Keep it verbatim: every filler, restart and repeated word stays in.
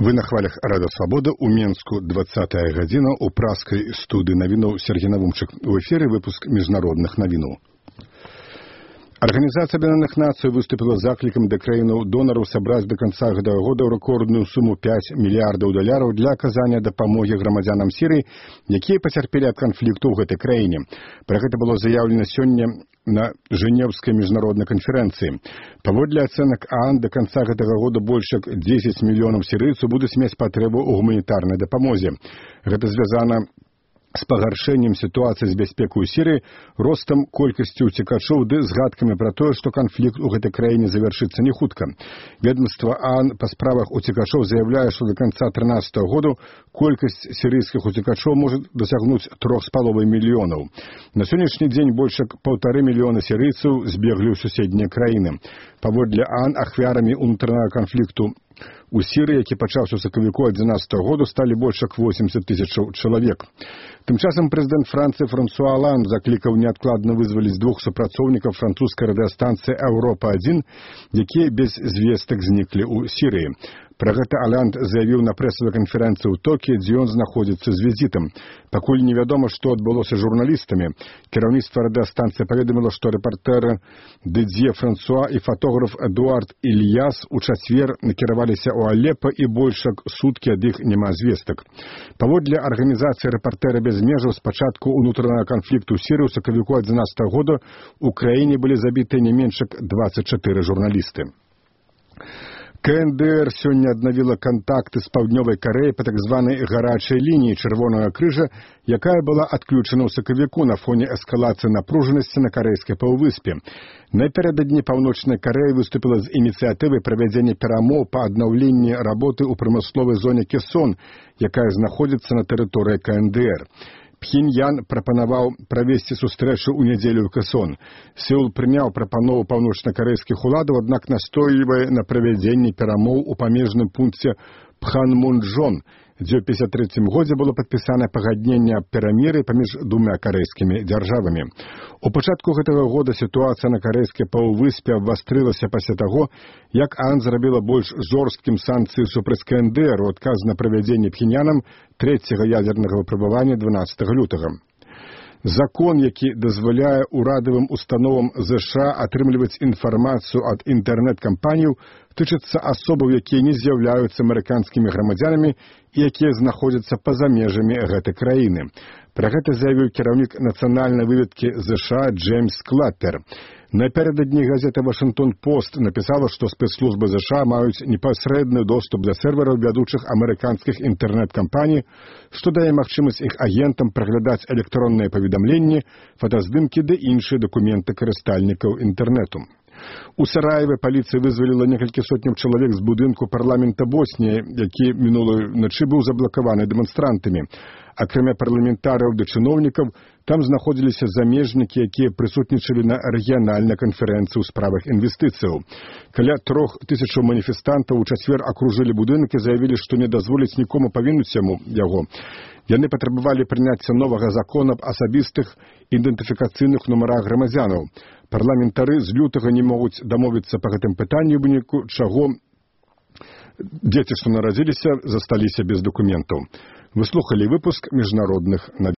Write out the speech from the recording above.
Вы на хвалях Рада Свабода у Менску двадцатая гадзіна у праскай студыі навінаў Сергей Навумчык. У эфире выпуск международных навінаў. Организация Объединенных Наций выступила закликом до краинов доноров собрать до конца этого года рекордную сумму пять миллиардов долларов для оказания допомоги громадянам Сирии, которые потерпели от конфликту в этой краине. Про это было заявлено сегодня на Женевской международной конференции. Паводле оценок ООН до конца этого года больше десять миллионов сирийцев будут иметь потребу у гуманитарной допомоги. Это связано с пагаршэннем ситуации с бяспекай у Сирии, ростом колькасці уцекачоў ды згадкамі пра тое, што канфлікт у гэтай краіне завершыцца не хутка. Ведомство ООН па справах уцекачоў заявляе, што до конца тринадцатого года колькасць сирийских уцекачоў может досягнуць трох з паловай мільёнаў. На сённяшні дзень больше полторы мільёна сирийцаў збеглі ў суседнія краіны. Паводле ООН ахвярамі унутранага канфлікту у Сирии, які пачаўся ў сакавіку адзінаццатага году, сталі больш як восемьдесят тысячаў чалавек. Тым часам прэзідэнт Францыі Франсуа Оланд заклікаў неадкладна вызваліць двух супрацоўнікаў французскай радыёстанцыі Европа один, якія без звестак зніклі ў Сірыі. Пра гэта Оланд заявіў на прэсавай канферэнцыі ў Токіо, дзе ён знаходзіцца з візітам. Пакуль невядома, што адбылося з журналістамі. Кіраўніцтва радыёстанцыі паведаміла, што рэпартэры Дидье Франсуа і фотограф Эдуард Ільяс у чацвер накіраваліся ў Алеппо і больш як суткі ад іх няма звестак. Паводле арганізацыі рэпартэры без межаў, з пачатку ўнутранага канфлікту ў Сірыі ў сакавіку адзінаццатага года ў краіне былі забіты не менш як двадцать четыре журналісты. КНДР сёння аднавіла кантакты з Паўднёвай Карэяй па так званай гарачай лініі Чырвонага крыжа, якая была адключана ў сакавіку на фоне эскалацыі напружанасці на карэйскай паўвыспе. Напярэдадні Паўночная Карэя выступила з ініцыятывай правядзення перамоў па аднаўленні работы ў прамысловай зоне Кесон, якая знаходзіцца на тэрыторыі КНДР. Пхеньян прапанаваў правесці сустрэчу ў нядзелю ў Кэсон. Сеул прыняў прапанову паўночнакарэйскіх уладаў, аднак настойлівае на правядзенні перамоў у памежным пункце Пханмунджон, дзе ў пятьдесят третьем годзе было падпісана пагадненне аб перамір'і паміж двумя карэйскімі дзяржавамі. У пачатку гэтага года сітуацыя на карэйскай паўвыспе абвастрылася пасля таго, як ООН зрабіла больш жорсткім санкцыі супраць КНДР у адказ на правядзенне Пхеньянам трэцяга ядернага выпрабавання дванаццатага лютага. Закон, які дазваляе урадавым установам ЗША атрымліваць інфармацыю ад інтэрнэт-кампаніяў, тычыцца асобаў, якія не з'яўляюцца амерыканскімі грамадзянамі і якія знаходзяцца па-за межамі гэтай краіны. Пра гэта заявіў кіраўнік нацыянальнай выведкі ЗША Джеймс Клаппер. Напярэдадні газета «Вашингтон-Пост» напісала, што спецслужбы ЗША маюць непасрэдны доступ да сервераў вядучых амерыканскіх інтэрнэт-кампаній, што дае магчымасць іх агентам праглядаць электронныя паведамленні, фотаздымкі ды іншыя дакументы карыстальнікаў інтэрнэту. У Сараеве паліцыя вызваліла некалькі сотняў чалавек з будынку парламента Босніі, які мінулай начы быў заблакаваны дэманстрантамі. Акрамя парламентарыяў ды чыноўнікаў, там знаходзіліся замежнікі, якія прысутнічалі на рэгіянальнай канферэнцыі ў справах інвестыцыяў. Каля трох тысячаў маніфестантаў у чацвер акружылі будынак і заявілі, што не дазволяць нікому павінуць яму яго. Яны патрабавалі прыняцця новага закона аб асабістых ідэнтыфікацыйных нумарах грамадзянаў. Парламентары з лютага не могуць дамовіцца па гэтым пытанні, у выніку чаго дзеці, што нарадзіліся, засталіся без дакументаў. Вы слухали выпуск международных новин.